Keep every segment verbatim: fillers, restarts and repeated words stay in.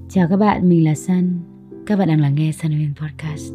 Chào các bạn, mình là Sun. Các bạn đang lắng nghe Sun Huyền Podcast.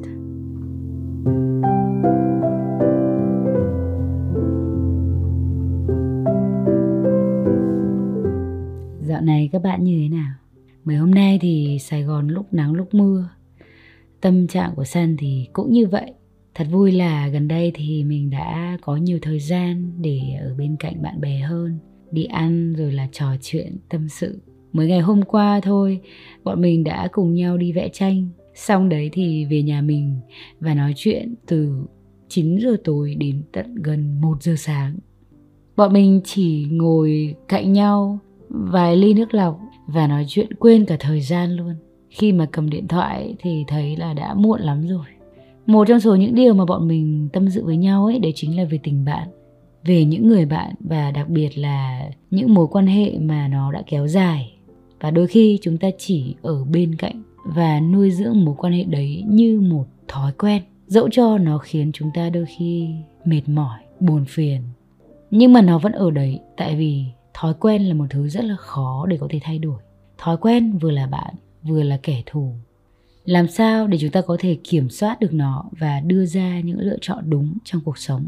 Dạo này các bạn như thế nào? Mấy hôm nay thì Sài Gòn lúc nắng lúc mưa. Tâm trạng của Sun thì cũng như vậy. Thật vui là gần đây thì mình đã có nhiều thời gian để ở bên cạnh bạn bè hơn, đi ăn rồi là trò chuyện, tâm sự. Mới ngày hôm qua thôi, bọn mình đã cùng nhau đi vẽ tranh. Xong đấy thì về nhà mình và nói chuyện từ chín giờ tối đến tận gần một giờ sáng. Bọn mình chỉ ngồi cạnh nhau vài ly nước lọc và nói chuyện quên cả thời gian luôn. Khi mà cầm điện thoại thì thấy là đã muộn lắm rồi. Một trong số những điều mà bọn mình tâm sự với nhau ấy, đấy chính là về tình bạn, về những người bạn và đặc biệt là những mối quan hệ mà nó đã kéo dài. Và đôi khi chúng ta chỉ ở bên cạnh và nuôi dưỡng mối quan hệ đấy như một thói quen, dẫu cho nó khiến chúng ta đôi khi mệt mỏi, buồn phiền. Nhưng mà nó vẫn ở đấy, tại vì thói quen là một thứ rất là khó để có thể thay đổi. Thói quen vừa là bạn, vừa là kẻ thù. Làm sao để chúng ta có thể kiểm soát được nó và đưa ra những lựa chọn đúng trong cuộc sống?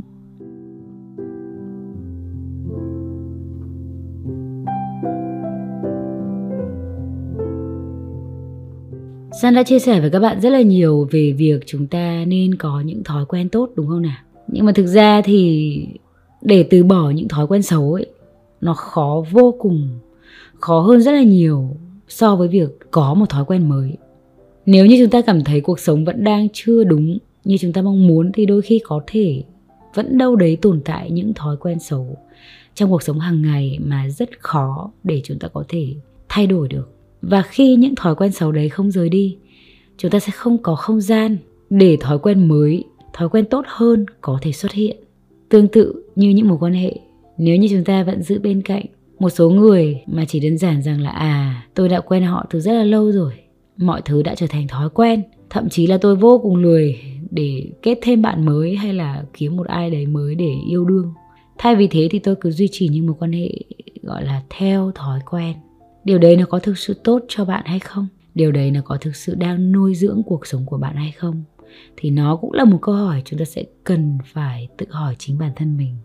Sun đã chia sẻ với các bạn rất là nhiều về việc chúng ta nên có những thói quen tốt, đúng không nào? Nhưng mà thực ra thì để từ bỏ những thói quen xấu ấy, nó khó vô cùng, khó hơn rất là nhiều so với việc có một thói quen mới. Nếu như chúng ta cảm thấy cuộc sống vẫn đang chưa đúng như chúng ta mong muốn thì đôi khi có thể vẫn đâu đấy tồn tại những thói quen xấu trong cuộc sống hàng ngày mà rất khó để chúng ta có thể thay đổi được. Và khi những thói quen xấu đấy không rời đi, chúng ta sẽ không có không gian để thói quen mới, thói quen tốt hơn có thể xuất hiện. Tương tự như những mối quan hệ, nếu như chúng ta vẫn giữ bên cạnh một số người mà chỉ đơn giản rằng là à, tôi đã quen họ từ rất là lâu rồi, mọi thứ đã trở thành thói quen, thậm chí là tôi vô cùng lười để kết thêm bạn mới hay là kiếm một ai đấy mới để yêu đương. Thay vì thế thì tôi cứ duy trì những mối quan hệ gọi là theo thói quen. Điều đấy nó có thực sự tốt cho bạn hay không? Điều đấy nó có thực sự đang nuôi dưỡng cuộc sống của bạn hay không? Thì nó cũng là một câu hỏi chúng ta sẽ cần phải tự hỏi chính bản thân mình.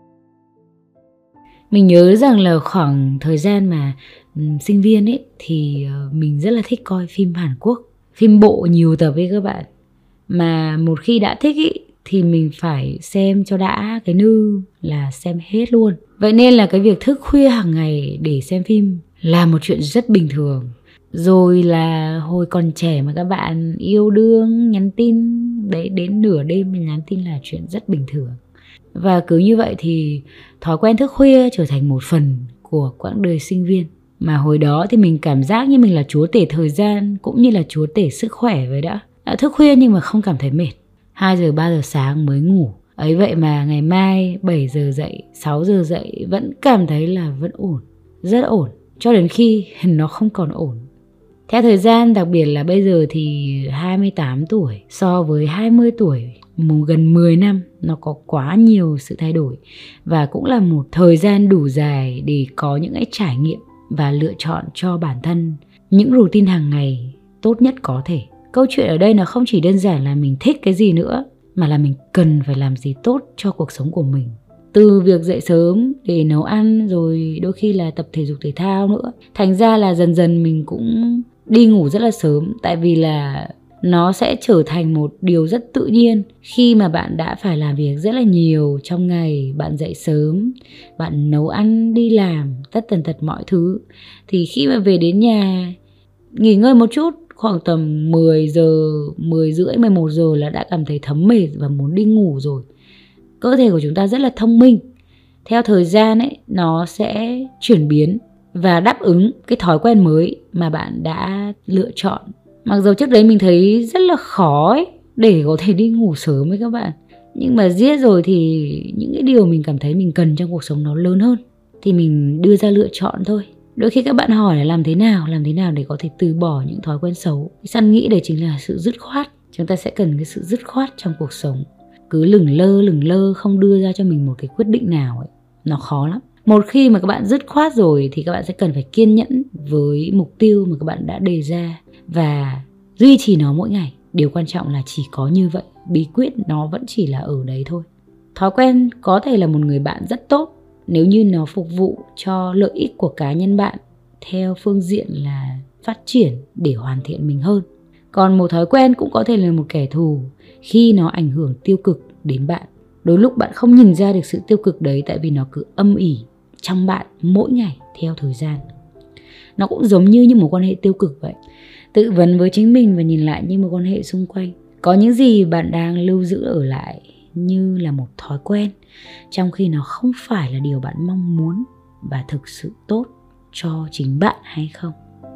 Mình nhớ rằng là khoảng thời gian mà um, sinh viên ấy thì uh, mình rất là thích coi phim Hàn Quốc, phim bộ nhiều tập ấy các bạn. Mà một khi đã thích ý, thì mình phải xem cho đã cái nư là xem hết luôn. Vậy nên là cái việc thức khuya hàng ngày để xem phim là một chuyện rất bình thường. Rồi là hồi còn trẻ mà các bạn yêu đương, nhắn tin đấy đến nửa đêm mình nhắn tin là chuyện rất bình thường. Và cứ như vậy thì thói quen thức khuya trở thành một phần của quãng đời sinh viên. Mà hồi đó thì mình cảm giác như mình là chúa tể thời gian cũng như là chúa tể sức khỏe vậy đã. Đã thức khuya nhưng mà không cảm thấy mệt. hai giờ ba giờ sáng mới ngủ. Ấy vậy mà ngày mai bảy giờ dậy, sáu giờ dậy vẫn cảm thấy là vẫn ổn, rất ổn. Cho đến khi nó không còn ổn. Theo thời gian, đặc biệt là bây giờ thì hai mươi tám tuổi so với hai mươi tuổi, gần mười năm, nó có quá nhiều sự thay đổi. Và cũng là một thời gian đủ dài để có những cái trải nghiệm và lựa chọn cho bản thân những routine hàng ngày tốt nhất có thể. Câu chuyện ở đây nó không chỉ đơn giản là mình thích cái gì nữa, mà là mình cần phải làm gì tốt cho cuộc sống của mình. Từ việc dậy sớm để nấu ăn rồi đôi khi là tập thể dục thể thao nữa. Thành ra là dần dần mình cũng đi ngủ rất là sớm. Tại vì là nó sẽ trở thành một điều rất tự nhiên. Khi mà bạn đã phải làm việc rất là nhiều trong ngày, bạn dậy sớm, bạn nấu ăn, đi làm, tất tần tật mọi thứ. Thì khi mà về đến nhà, nghỉ ngơi một chút, khoảng tầm mười giờ, mười rưỡi, mười một giờ là đã cảm thấy thấm mệt và muốn đi ngủ rồi. Cơ thể của chúng ta rất là thông minh. Theo thời gian ấy, nó sẽ chuyển biến và đáp ứng cái thói quen mới mà bạn đã lựa chọn. Mặc dù trước đấy mình thấy rất là khó ấy, để có thể đi ngủ sớm với các bạn. Nhưng mà giết rồi thì những cái điều mình cảm thấy mình cần trong cuộc sống nó lớn hơn. Thì mình đưa ra lựa chọn thôi. Đôi khi các bạn hỏi là làm thế nào, làm thế nào để có thể từ bỏ những thói quen xấu. Sun nghĩ đấy chính là sự dứt khoát. Chúng ta sẽ cần cái sự dứt khoát trong cuộc sống. Cứ lửng lơ lửng lơ không đưa ra cho mình một cái quyết định nào ấy, nó khó lắm. Một khi mà các bạn dứt khoát rồi thì các bạn sẽ cần phải kiên nhẫn với mục tiêu mà các bạn đã đề ra và duy trì nó mỗi ngày. Điều quan trọng là chỉ có như vậy, bí quyết nó vẫn chỉ là ở đấy thôi. Thói quen có thể là một người bạn rất tốt nếu như nó phục vụ cho lợi ích của cá nhân bạn theo phương diện là phát triển để hoàn thiện mình hơn. Còn một thói quen cũng có thể là một kẻ thù khi nó ảnh hưởng tiêu cực đến bạn. Đôi lúc bạn không nhìn ra được sự tiêu cực đấy tại vì nó cứ âm ỉ trong bạn mỗi ngày theo thời gian. Nó cũng giống như những mối quan hệ tiêu cực vậy. Tự vấn với chính mình và nhìn lại những mối quan hệ xung quanh. Có những gì bạn đang lưu giữ ở lại như là một thói quen, trong khi nó không phải là điều bạn mong muốn và thực sự tốt cho chính bạn hay không.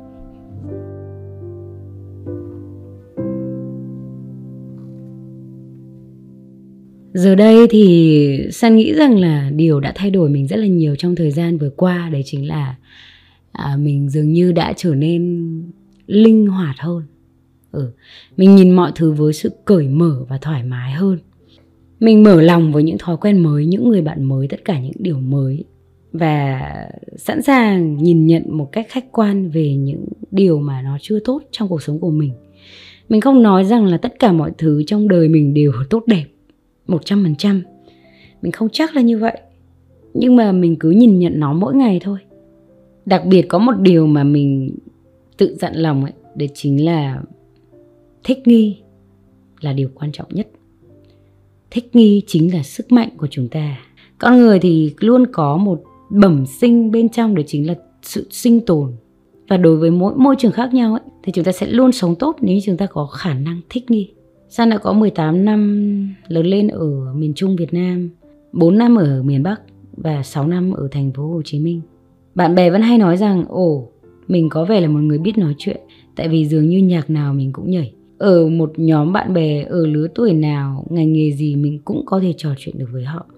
Giờ đây thì San nghĩ rằng là điều đã thay đổi mình rất là nhiều trong thời gian vừa qua. Đấy chính là à, mình dường như đã trở nên linh hoạt hơn. ừ. Mình nhìn mọi thứ với sự cởi mở và thoải mái hơn. Mình mở lòng với những thói quen mới, những người bạn mới, tất cả những điều mới. Và sẵn sàng nhìn nhận một cách khách quan về những điều mà nó chưa tốt trong cuộc sống của mình. Mình không nói rằng là tất cả mọi thứ trong đời mình đều tốt đẹp một trăm phần trăm. Mình không chắc là như vậy. Nhưng mà mình cứ nhìn nhận nó mỗi ngày thôi. Đặc biệt có một điều mà mình tự dặn lòng ấy, đấy chính là thích nghi là điều quan trọng nhất. Thích nghi chính là sức mạnh của chúng ta. Con người thì luôn có một bẩm sinh bên trong, đấy chính là sự sinh tồn. Và đối với mỗi môi trường khác nhau ấy, thì chúng ta sẽ luôn sống tốt nếu chúng ta có khả năng thích nghi. San đã có mười tám năm lớn lên ở miền Trung Việt Nam, bốn năm ở miền Bắc và sáu năm ở thành phố Hồ Chí Minh. Bạn bè vẫn hay nói rằng ồ, mình có vẻ là một người biết nói chuyện, tại vì dường như nhạc nào mình cũng nhảy. Ở một nhóm bạn bè ở lứa tuổi nào, ngành nghề gì mình cũng có thể trò chuyện được với họ.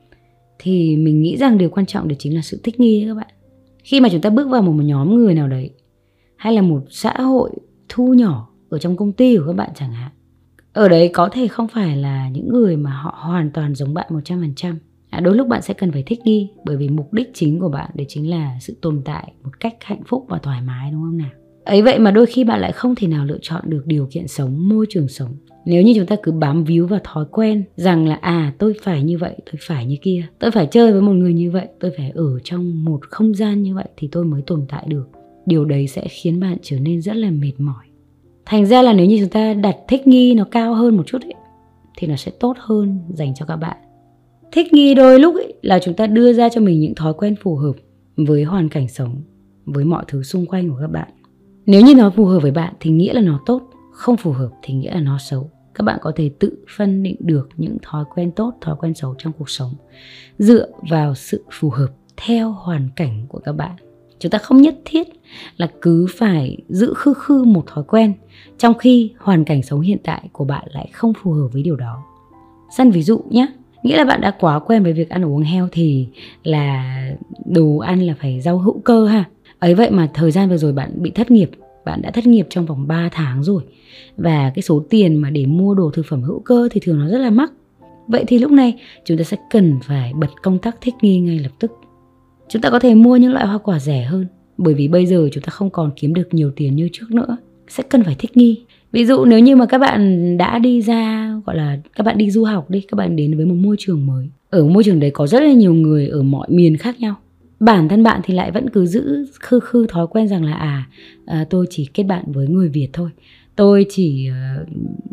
Thì mình nghĩ rằng điều quan trọng đấy chính là sự thích nghi đấy các bạn. Khi mà chúng ta bước vào một nhóm người nào đấy, hay là một xã hội thu nhỏ ở trong công ty của các bạn chẳng hạn, ở đấy có thể không phải là những người mà họ hoàn toàn giống bạn một trăm phần trăm. À, đôi lúc bạn sẽ cần phải thích nghi, bởi vì mục đích chính của bạn đấy chính là sự tồn tại một cách hạnh phúc và thoải mái, đúng không nào? Ấy vậy mà đôi khi bạn lại không thể nào lựa chọn được điều kiện sống, môi trường sống. Nếu như chúng ta cứ bám víu vào thói quen rằng là à tôi phải như vậy, tôi phải như kia, tôi phải chơi với một người như vậy, tôi phải ở trong một không gian như vậy thì tôi mới tồn tại được. Điều đấy sẽ khiến bạn trở nên rất là mệt mỏi. Thành ra là nếu như chúng ta đặt thích nghi nó cao hơn một chút ấy, thì nó sẽ tốt hơn dành cho các bạn. Thích nghi đôi lúc ấy, là chúng ta đưa ra cho mình những thói quen phù hợp với hoàn cảnh sống, với mọi thứ xung quanh của các bạn. Nếu như nó phù hợp với bạn thì nghĩa là nó tốt, không phù hợp thì nghĩa là nó xấu. Các bạn có thể tự phân định được những thói quen tốt, thói quen xấu trong cuộc sống dựa vào sự phù hợp theo hoàn cảnh của các bạn. Chúng ta không nhất thiết là cứ phải giữ khư khư một thói quen, trong khi hoàn cảnh sống hiện tại của bạn lại không phù hợp với điều đó. Săn ví dụ nhé, nghĩa là bạn đã quá quen với việc ăn uống healthy, là đồ ăn là phải rau hữu cơ ha. Ấy vậy mà thời gian vừa rồi bạn bị thất nghiệp, bạn đã thất nghiệp trong vòng ba tháng rồi. Và cái số tiền mà để mua đồ thực phẩm hữu cơ thì thường nó rất là mắc. Vậy thì lúc này chúng ta sẽ cần phải bật công tắc thích nghi ngay lập tức. Chúng ta có thể mua những loại hoa quả rẻ hơn, bởi vì bây giờ chúng ta không còn kiếm được nhiều tiền như trước nữa. Sẽ cần phải thích nghi. Ví dụ nếu như mà các bạn đã đi ra, gọi là các bạn đi du học đi, các bạn đến với một môi trường mới. Ở môi trường đấy có rất là nhiều người ở mọi miền khác nhau. Bản thân bạn thì lại vẫn cứ giữ khư khư thói quen rằng là à, à tôi chỉ kết bạn với người Việt thôi, tôi chỉ uh,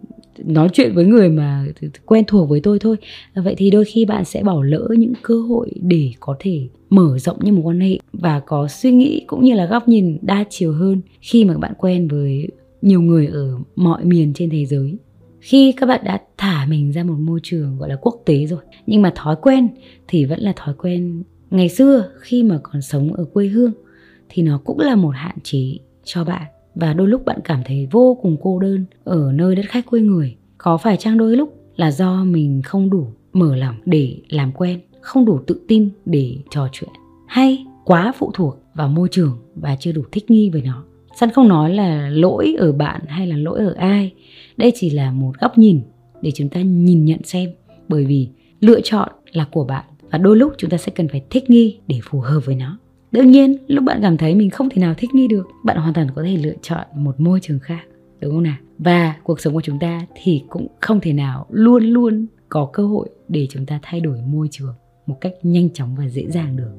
nói chuyện với người mà quen thuộc với tôi thôi. Vậy thì đôi khi bạn sẽ bỏ lỡ những cơ hội để có thể mở rộng những mối quan hệ và có suy nghĩ cũng như là góc nhìn đa chiều hơn khi mà bạn quen với nhiều người ở mọi miền trên thế giới. Khi các bạn đã thả mình ra một môi trường gọi là quốc tế rồi, nhưng mà thói quen thì vẫn là thói quen ngày xưa khi mà còn sống ở quê hương, thì nó cũng là một hạn chế cho bạn. Và đôi lúc bạn cảm thấy vô cùng cô đơn ở nơi đất khách quê người. Có phải chăng đôi lúc là do mình không đủ mở lòng để làm quen, không đủ tự tin để trò chuyện, hay quá phụ thuộc vào môi trường và chưa đủ thích nghi với nó? Săn không nói là lỗi ở bạn hay là lỗi ở ai. Đây chỉ là một góc nhìn để chúng ta nhìn nhận xem. Bởi vì lựa chọn là của bạn Và đôi lúc chúng ta sẽ cần phải thích nghi để phù hợp với nó. Đương nhiên, lúc bạn cảm thấy mình không thể nào thích nghi được, bạn hoàn toàn có thể lựa chọn một môi trường khác, đúng không nào? Và cuộc sống của chúng ta thì cũng không thể nào luôn luôn có cơ hội để chúng ta thay đổi môi trường một cách nhanh chóng và dễ dàng được.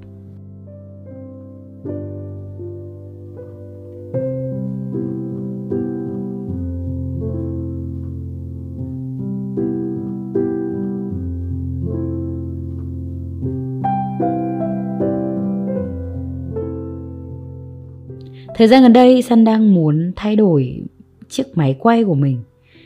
Thời gian gần đây Sun đang muốn thay đổi chiếc máy quay của mình.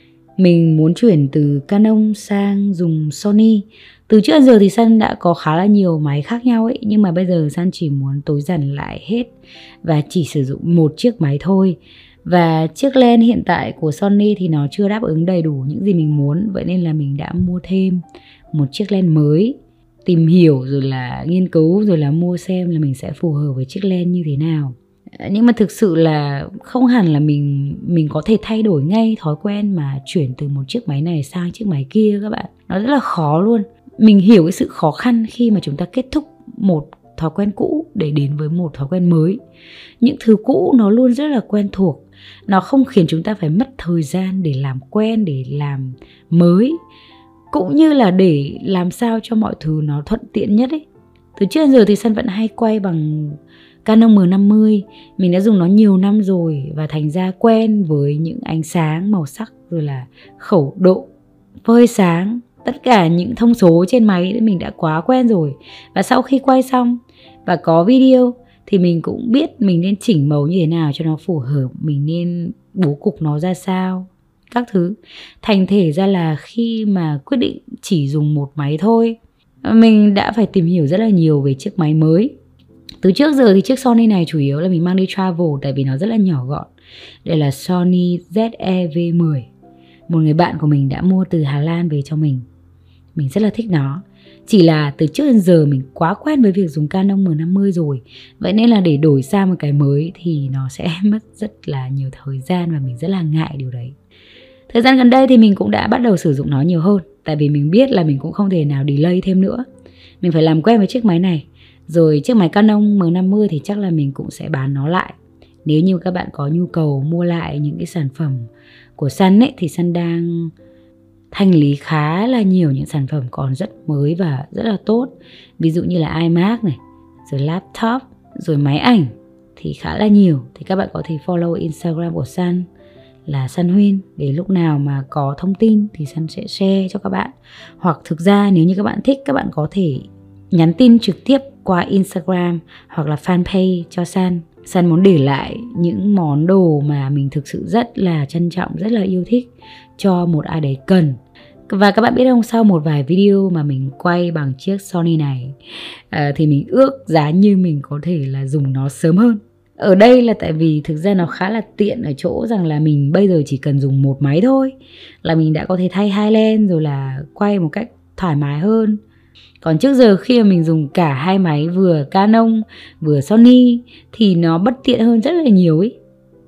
Mình muốn chuyển từ Canon sang dùng Sony. Từ trước đến giờ thì Sun đã có khá là nhiều máy khác nhau ấy, nhưng mà bây giờ Sun chỉ muốn tối giản lại hết và chỉ sử dụng một chiếc máy thôi. Và chiếc lens hiện tại của Sony thì nó chưa đáp ứng đầy đủ những gì mình muốn, vậy nên là mình đã mua thêm một chiếc lens mới, tìm hiểu rồi là nghiên cứu rồi là mua xem là mình sẽ phù hợp với chiếc lens như thế nào. Nhưng mà thực sự là không hẳn là mình mình có thể thay đổi ngay thói quen mà chuyển từ một chiếc máy này sang chiếc máy kia các bạn. Nó rất là khó luôn. Mình hiểu cái sự khó khăn khi mà chúng ta kết thúc một thói quen cũ để đến với một thói quen mới. Những thứ cũ nó luôn rất là quen thuộc. Nó không khiến chúng ta phải mất thời gian để làm quen, để làm mới, cũng như là để làm sao cho mọi thứ nó thuận tiện nhất ấy. Từ trước đến giờ thì Sun vẫn hay quay bằng Canon M năm mươi. Mình đã dùng nó nhiều năm rồi và thành ra quen với những ánh sáng, màu sắc, rồi là khẩu độ, phơi sáng, tất cả những thông số trên máy mình đã quá quen rồi. Và sau khi quay xong và có video thì mình cũng biết mình nên chỉnh màu như thế nào cho nó phù hợp, mình nên bố cục nó ra sao, các thứ. Thành thể ra là khi mà quyết định chỉ dùng một máy thôi, mình đã phải tìm hiểu rất là nhiều về chiếc máy mới. Từ trước giờ thì chiếc Sony này chủ yếu là mình mang đi travel tại vì nó rất là nhỏ gọn. Đây là Sony Z E V mười. Một người bạn của mình đã mua từ Hà Lan về cho mình. Mình rất là thích nó. Chỉ là từ trước đến giờ mình quá quen với việc dùng Canon M năm mươi rồi. Vậy nên là để đổi sang một cái mới thì nó sẽ mất rất là nhiều thời gian và mình rất là ngại điều đấy. Thời gian gần đây thì mình cũng đã bắt đầu sử dụng nó nhiều hơn. Tại vì mình biết là mình cũng không thể nào delay thêm nữa. Mình phải làm quen với chiếc máy này. Rồi chiếc máy Canon M năm mươi thì chắc là mình cũng sẽ bán nó lại. Nếu như các bạn có nhu cầu mua lại những cái sản phẩm của Sun ấy, thì Sun đang thanh lý khá là nhiều những sản phẩm còn rất mới và rất là tốt. Ví dụ như là iMac này, rồi laptop, rồi máy ảnh thì khá là nhiều. Thì các bạn có thể follow Instagram của Sun là Sun Huyên, để lúc nào mà có thông tin thì Sun sẽ share cho các bạn. Hoặc thực ra nếu như các bạn thích, các bạn có thể nhắn tin trực tiếp qua Instagram hoặc là fanpage cho Sun. Sun muốn để lại những món đồ mà mình thực sự rất là trân trọng, rất là yêu thích cho một ai đấy cần. Và các bạn biết không, sau một vài video mà mình quay bằng chiếc Sony này à, thì mình ước giá như mình có thể là dùng nó sớm hơn. Ở đây là tại vì thực ra nó khá là tiện ở chỗ rằng là mình bây giờ chỉ cần dùng một máy thôi là mình đã có thể thay hai lens rồi là quay một cách thoải mái hơn. Còn trước giờ khi mà mình dùng cả hai máy, vừa Canon vừa Sony, thì nó bất tiện hơn rất là nhiều ấy.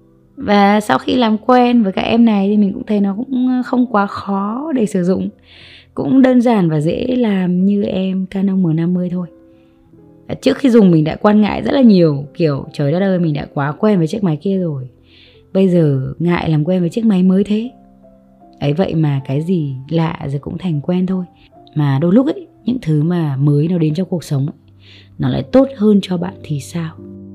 Và sau khi làm quen với các em này thì mình cũng thấy nó cũng không quá khó để sử dụng, cũng đơn giản và dễ làm như em Canon M năm mươi thôi. Trước khi dùng mình đã quan ngại rất là nhiều, kiểu trời đất ơi, mình đã quá quen với chiếc máy kia rồi, bây giờ ngại làm quen với chiếc máy mới thế. Ấy vậy mà cái gì lạ rồi cũng thành quen thôi. Mà đôi lúc ấy, những thứ mà mới nó đến trong cuộc sống ấy, nó lại tốt hơn cho bạn thì sao?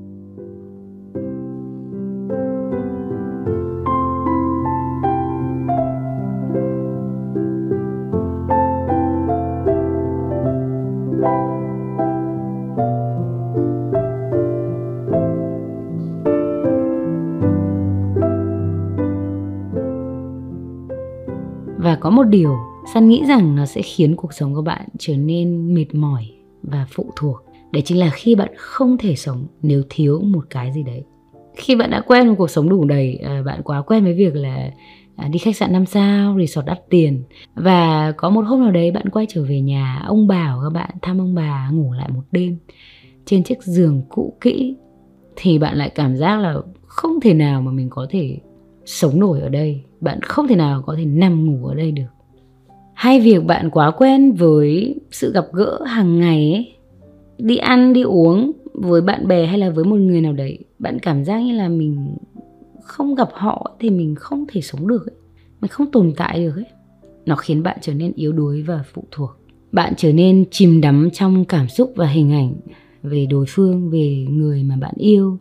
Và có một điều Sun nghĩ rằng nó sẽ khiến cuộc sống của bạn trở nên mệt mỏi và phụ thuộc. Đấy chính là khi bạn không thể sống nếu thiếu một cái gì đấy. Khi bạn đã quen một cuộc sống đủ đầy, bạn quá quen với việc là đi khách sạn năm sao, resort đắt tiền, và có một hôm nào đấy bạn quay trở về nhà, ông bà của các bạn thăm ông bà ngủ lại một đêm trên chiếc giường cũ kỹ, thì bạn lại cảm giác là không thể nào mà mình có thể sống nổi ở đây. Bạn không thể nào có thể nằm ngủ ở đây được. Hay việc bạn quá quen với sự gặp gỡ hàng ngày ấy, đi ăn, đi uống với bạn bè hay là với một người nào đấy, bạn cảm giác như là mình không gặp họ thì mình không thể sống được ấy. Mình không tồn tại được ấy. Nó khiến bạn trở nên yếu đuối và phụ thuộc. Bạn trở nên chìm đắm trong cảm xúc và hình ảnh về đối phương, về người mà bạn yêu.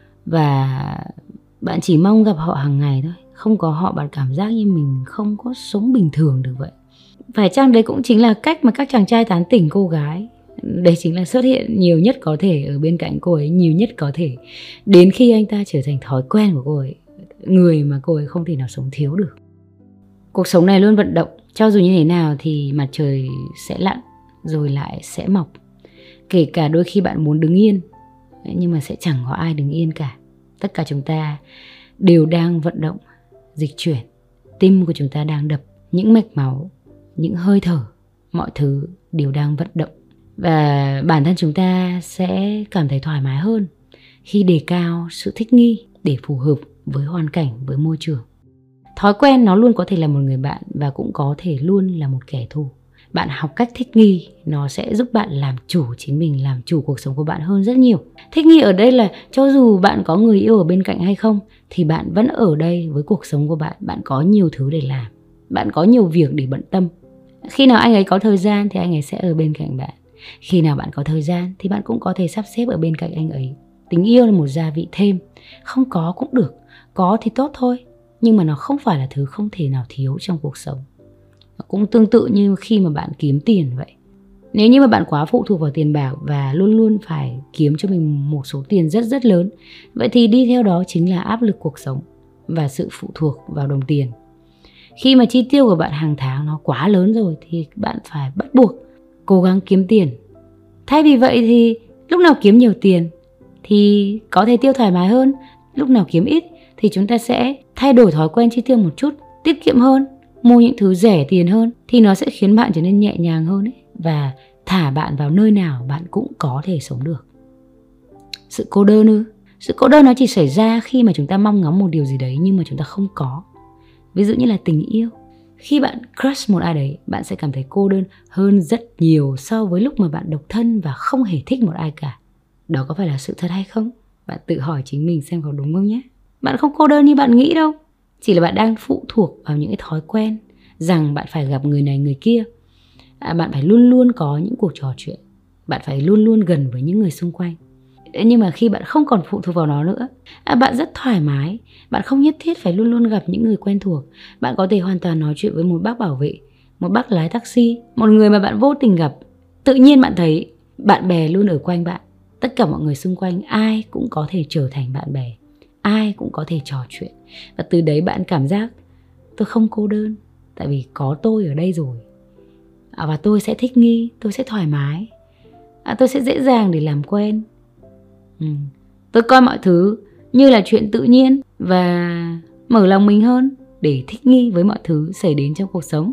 Và bạn chỉ mong gặp họ hàng ngày thôi. Không có họ bạn cảm giác như mình không có sống bình thường được vậy. Phải chăng đấy cũng chính là cách mà các chàng trai tán tỉnh cô gái? Đấy chính là xuất hiện nhiều nhất có thể ở bên cạnh cô ấy, nhiều nhất có thể, đến khi anh ta trở thành thói quen của cô ấy, người mà cô ấy không thể nào sống thiếu được. Cuộc sống này luôn vận động, cho dù như thế nào thì mặt trời sẽ lặn rồi lại sẽ mọc. Kể cả đôi khi bạn muốn đứng yên, nhưng mà sẽ chẳng có ai đứng yên cả. Tất cả chúng ta đều đang vận động, dịch chuyển. Tim của chúng ta đang đập, những mạch máu, những hơi thở, mọi thứ đều đang vận động. Và bản thân chúng ta sẽ cảm thấy thoải mái hơn khi đề cao sự thích nghi để phù hợp với hoàn cảnh, với môi trường. Thói quen nó luôn có thể là một người bạn và cũng có thể luôn là một kẻ thù. Bạn học cách thích nghi, nó sẽ giúp bạn làm chủ chính mình, làm chủ cuộc sống của bạn hơn rất nhiều. Thích nghi ở đây là cho dù bạn có người yêu ở bên cạnh hay không, thì bạn vẫn ở đây với cuộc sống của bạn. Bạn có nhiều thứ để làm, bạn có nhiều việc để bận tâm. Khi nào anh ấy có thời gian thì anh ấy sẽ ở bên cạnh bạn. Khi nào bạn có thời gian thì bạn cũng có thể sắp xếp ở bên cạnh anh ấy. Tình yêu là một gia vị thêm, không có cũng được, có thì tốt thôi, nhưng mà nó không phải là thứ không thể nào thiếu trong cuộc sống. Nó cũng tương tự như khi mà bạn kiếm tiền vậy. Nếu như mà bạn quá phụ thuộc vào tiền bạc và luôn luôn phải kiếm cho mình một số tiền rất rất lớn, vậy thì đi theo đó chính là áp lực cuộc sống và sự phụ thuộc vào đồng tiền. Khi mà chi tiêu của bạn hàng tháng nó quá lớn rồi thì bạn phải bắt buộc cố gắng kiếm tiền. Thay vì vậy thì lúc nào kiếm nhiều tiền thì có thể tiêu thoải mái hơn. Lúc nào kiếm ít thì chúng ta sẽ thay đổi thói quen chi tiêu một chút, tiết kiệm hơn, mua những thứ rẻ tiền hơn, thì nó sẽ khiến bạn trở nên nhẹ nhàng hơn ấy. Và thả bạn vào nơi nào bạn cũng có thể sống được. Sự cô đơn ư? Sự cô đơn nó chỉ xảy ra khi mà chúng ta mong ngóng một điều gì đấy nhưng mà chúng ta không có. Ví dụ như là tình yêu. Khi bạn crush một ai đấy, bạn sẽ cảm thấy cô đơn hơn rất nhiều so với lúc mà bạn độc thân và không hề thích một ai cả. Đó có phải là sự thật hay không? Bạn tự hỏi chính mình xem có đúng không nhé. Bạn không cô đơn như bạn nghĩ đâu. Chỉ là bạn đang phụ thuộc vào những cái thói quen rằng bạn phải gặp người này người kia. À, bạn phải luôn luôn có những cuộc trò chuyện. Bạn phải luôn luôn gần với những người xung quanh. Nhưng mà khi bạn không còn phụ thuộc vào nó nữa, à, bạn rất thoải mái. Bạn không nhất thiết phải luôn luôn gặp những người quen thuộc. Bạn có thể hoàn toàn nói chuyện với một bác bảo vệ, một bác lái taxi, một người mà bạn vô tình gặp. Tự nhiên bạn thấy bạn bè luôn ở quanh bạn. Tất cả mọi người xung quanh ai cũng có thể trở thành bạn bè, ai cũng có thể trò chuyện. Và từ đấy bạn cảm giác tôi không cô đơn, tại vì có tôi ở đây rồi. À, và tôi sẽ thích nghi, tôi sẽ thoải mái, à, tôi sẽ dễ dàng để làm quen. ừ. Tôi coi mọi thứ như là chuyện tự nhiên và mở lòng mình hơn để thích nghi với mọi thứ xảy đến trong cuộc sống.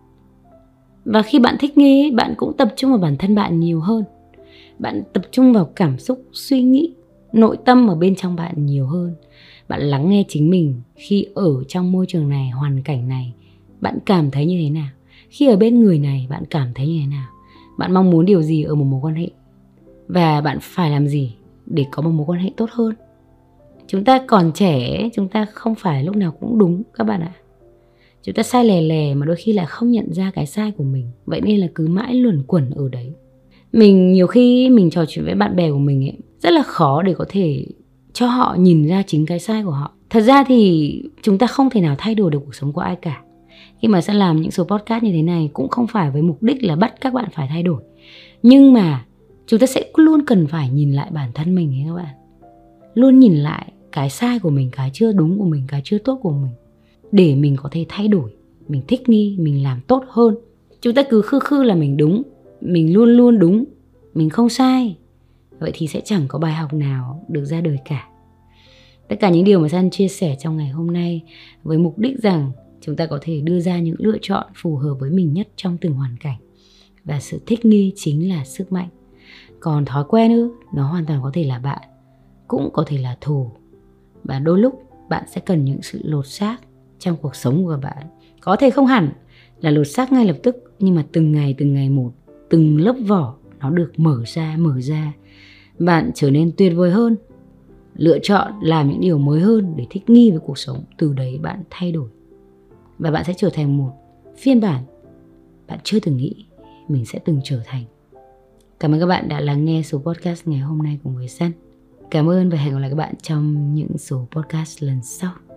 Và khi bạn thích nghi, bạn cũng tập trung vào bản thân bạn nhiều hơn. Bạn tập trung vào cảm xúc, suy nghĩ, nội tâm ở bên trong bạn nhiều hơn. Bạn lắng nghe chính mình khi ở trong môi trường này, hoàn cảnh này. Bạn cảm thấy như thế nào? Khi ở bên người này, bạn cảm thấy như thế nào? Bạn mong muốn điều gì ở một mối quan hệ? Và bạn phải làm gì để có một mối quan hệ tốt hơn? Chúng ta còn trẻ, chúng ta không phải lúc nào cũng đúng các bạn ạ. Chúng ta sai lè lè mà đôi khi lại không nhận ra cái sai của mình. Vậy nên là cứ mãi luẩn quẩn ở đấy. Mình nhiều khi mình trò chuyện với bạn bè của mình ấy, rất là khó để có thể cho họ nhìn ra chính cái sai của họ. Thật ra thì chúng ta không thể nào thay đổi được cuộc sống của ai cả. Khi mà sẽ làm những số podcast như thế này cũng không phải với mục đích là bắt các bạn phải thay đổi. Nhưng mà chúng ta sẽ luôn cần phải nhìn lại bản thân mình ấy các bạn. Luôn nhìn lại cái sai của mình, cái chưa đúng của mình, cái chưa tốt của mình, để mình có thể thay đổi, mình thích nghi, mình làm tốt hơn. Chúng ta cứ khư khư là mình đúng, mình luôn luôn đúng, mình không sai, vậy thì sẽ chẳng có bài học nào được ra đời cả. Tất cả những điều mà San chia sẻ trong ngày hôm nay với mục đích rằng chúng ta có thể đưa ra những lựa chọn phù hợp với mình nhất trong từng hoàn cảnh. Và sự thích nghi chính là sức mạnh. Còn thói quen ư, nó hoàn toàn có thể là bạn, cũng có thể là thù. Và đôi lúc bạn sẽ cần những sự lột xác trong cuộc sống của bạn. Có thể không hẳn, là lột xác ngay lập tức, nhưng mà từng ngày từng ngày một, từng lớp vỏ nó được mở ra mở ra. Bạn trở nên tuyệt vời hơn, lựa chọn làm những điều mới hơn để thích nghi với cuộc sống. Từ đấy bạn thay đổi và bạn sẽ trở thành một phiên bản bạn chưa từng nghĩ mình sẽ từng trở thành. Cảm ơn các bạn đã lắng nghe số podcast ngày hôm nay cùng với Sun. Cảm ơn và hẹn gặp lại các bạn trong những số podcast lần sau.